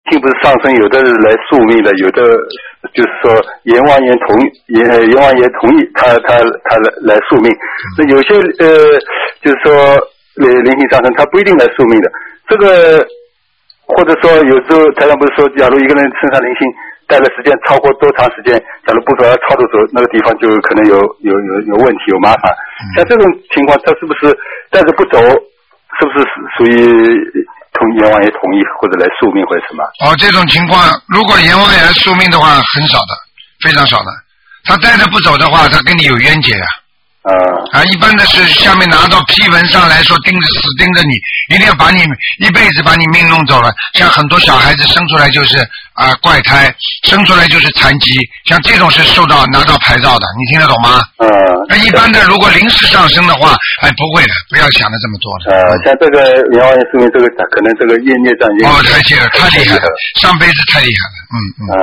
性不是上升，有的是来宿命的，有的就是说阎王爷同意他来宿命。那有些就是说灵性上升，他不一定来宿命的。这个或者说有时候台上不是说，假如一个人身上灵性待的时间超过多长时间，假如不说要超度走，那个地方就可能有问题，有麻烦。像这种情况，他是不是带着不走，是不是属于阎王爷同意或者来宿命或者什么？ 这种情况，如果阎王爷来宿命的话，很少的，非常少的。他带着不走的话，他跟你有冤结一般的是下面拿到批文上来说死盯着你，一定要把你一辈子把你命弄走了。像很多小孩子生出来就是怪胎，生出来就是残疾，像这种是拿到牌照的，你听得懂吗？那一般的如果临时上升的话，不会的，不要想的这么多的。 像这个阎王爷宿命，这个可能这个业障太厉害了，上辈子太厉害了。